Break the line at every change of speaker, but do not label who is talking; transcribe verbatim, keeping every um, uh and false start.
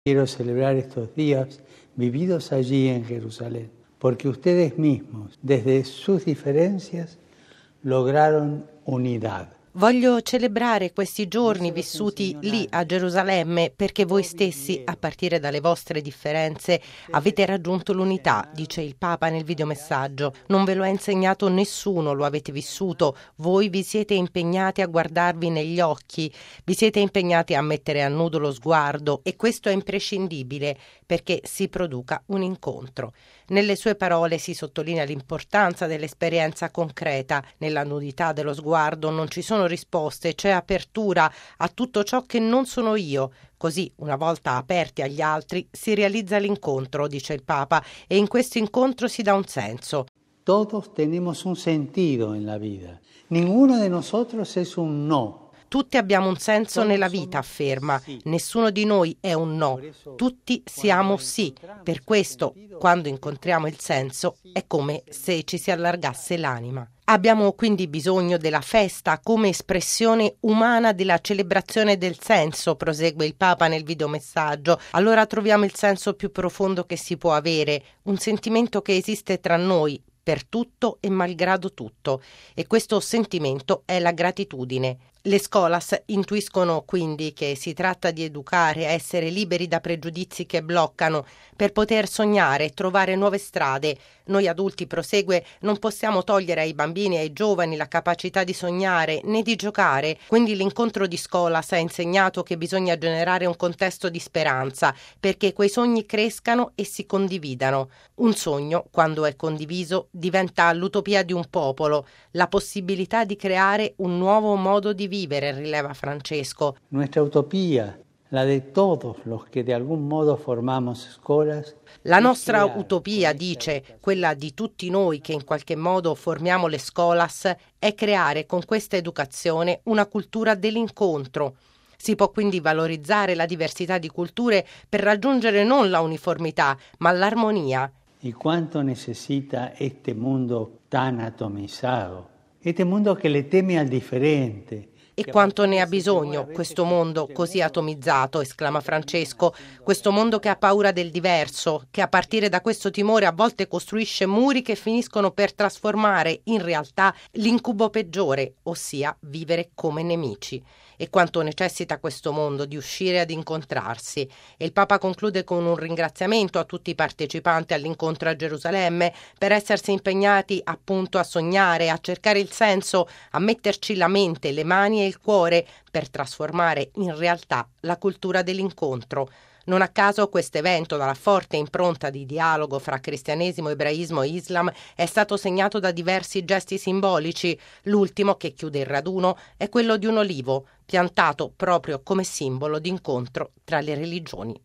Quiero celebrar estos días vividos allí en Jerusalén, porque ustedes mismos, desde sus diferencias, lograron unidad.
Voglio celebrare questi giorni vissuti lì a Gerusalemme perché voi stessi, a partire dalle vostre differenze, avete raggiunto l'unità, dice il Papa nel videomessaggio. Non ve lo ha insegnato nessuno, lo avete vissuto. Voi vi siete impegnati a guardarvi negli occhi, vi siete impegnati a mettere a nudo lo sguardo e questo è imprescindibile perché si produca un incontro. Nelle sue parole si sottolinea l'importanza dell'esperienza concreta. Nella nudità dello sguardo non ci sono risposte, c'è apertura a tutto ciò che non sono io. Così, una volta aperti agli altri, si realizza l'incontro, dice il Papa, e in questo incontro si dà un senso.
Todos tenemos un sentido en la vida. Ninguno de nosotros es un no.
Tutti abbiamo un senso nella vita, afferma. Nessuno di noi è un no. Tutti siamo sì. Per questo, quando incontriamo il senso, è come se ci si allargasse l'anima. Abbiamo quindi bisogno della festa come espressione umana della celebrazione del senso, prosegue il Papa nel videomessaggio. Allora troviamo il senso più profondo che si può avere, un sentimento che esiste tra noi, per tutto e malgrado tutto. E questo sentimento è la gratitudine. Le Scholas intuiscono quindi che si tratta di educare a essere liberi da pregiudizi che bloccano, per poter sognare e trovare nuove strade. Noi adulti, prosegue, non possiamo togliere ai bambini e ai giovani la capacità di sognare né di giocare, quindi l'incontro di Scholas ha insegnato che bisogna generare un contesto di speranza, perché quei sogni crescano e si condividano. Un sogno, quando è condiviso, diventa l'utopia di un popolo, la possibilità di creare un nuovo modo di vivere, rileva Francesco.
Nuestra utopía, la de todos los que de algún modo formamos escuelas.
La nostra utopia, dice, quella di tutti noi che in qualche modo formiamo le Scholas, è creare con questa educazione una cultura dell'incontro. Si può quindi valorizzare la diversità di culture per raggiungere non la uniformità, ma l'armonia.
Y cuánto necesita este mundo tan atomizado, este mundo que le teme al diferente.
E quanto ne ha bisogno questo mondo così atomizzato, esclama Francesco, questo mondo che ha paura del diverso, che a partire da questo timore a volte costruisce muri che finiscono per trasformare in realtà l'incubo peggiore, ossia vivere come nemici. E quanto necessita questo mondo di uscire ad incontrarsi. E il Papa conclude con un ringraziamento a tutti i partecipanti all'incontro a Gerusalemme per essersi impegnati appunto a sognare, a cercare il senso, a metterci la mente, le mani e il cuore per trasformare in realtà la cultura dell'incontro. Non a caso questo evento, dalla forte impronta di dialogo fra cristianesimo, ebraismo e Islam, è stato segnato da diversi gesti simbolici. L'ultimo, che chiude il raduno, è quello di un olivo, piantato proprio come simbolo di incontro tra le religioni.